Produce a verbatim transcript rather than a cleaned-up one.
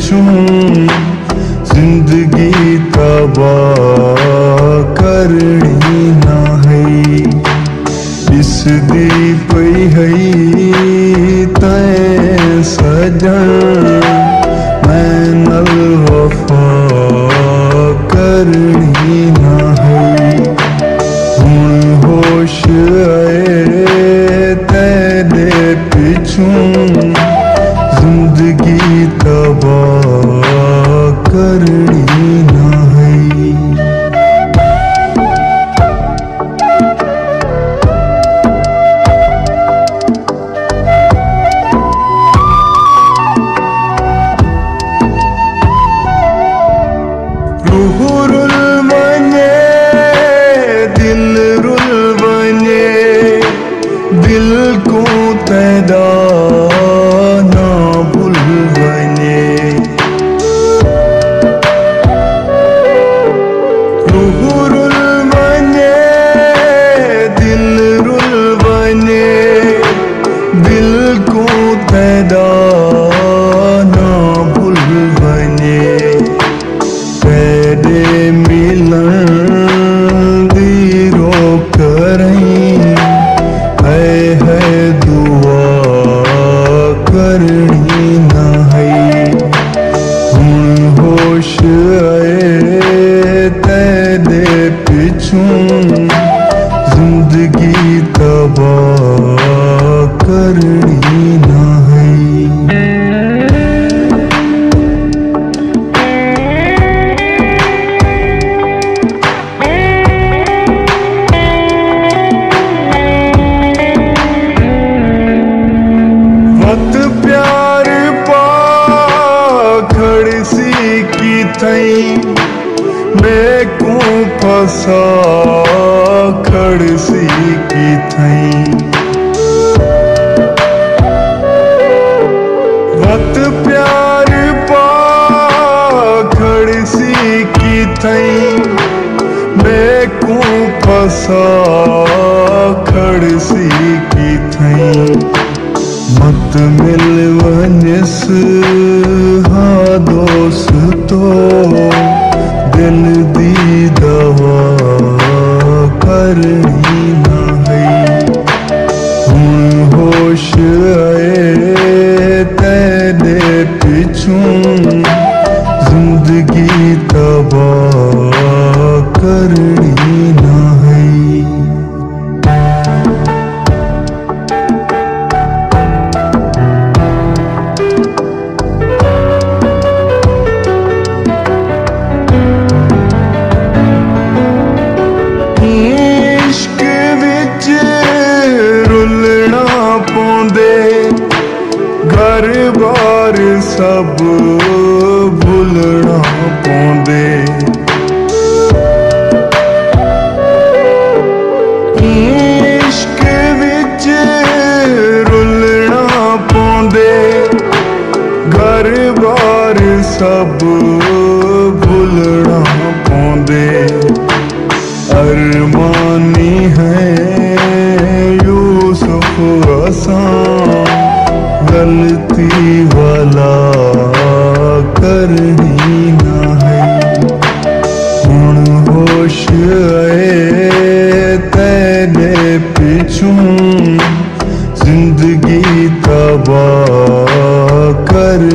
पिछूं जिंदगी तबाह करनी ना है। इस दी पई है तैं सजन मैं नल वफा करनी ना है। हुण होश आए तेरे पिछूं जिंदगी तबाह करनी ना है। रूह रुल बने दिल रुल बने दिल को तैदा ना भूल बने। रूह रुल बने दिल रुल बने दिल को तैदा ना भूल बने। तेरे मिलन दी रोक रही है है दुआ करनी ना है। हुण होश आए तेरे पिछूं जिंदगी तबाह करनी ना है। वक्त प्यार पाखड़ सी की थई मैं को फसा खड़ सी की थई। वक्त प्यार पाखड़ सी की थई मैं को फसा खड़ सी की थई। मत मिल वनिस हाँ दोस्तो दिल दी दवा करनी ना है। हुण होश आए तेरे पिछूं जिंदगी तबाह करनी ना है। इश्क विच रुलना पौंदे घर बार सब भुलना पौंदे। इश्क विच रुलना पौंदे घर बार सब भुलना पौंदे। अरमानी है यूसुफ असां गलती वाला करनी ना है। हुण होश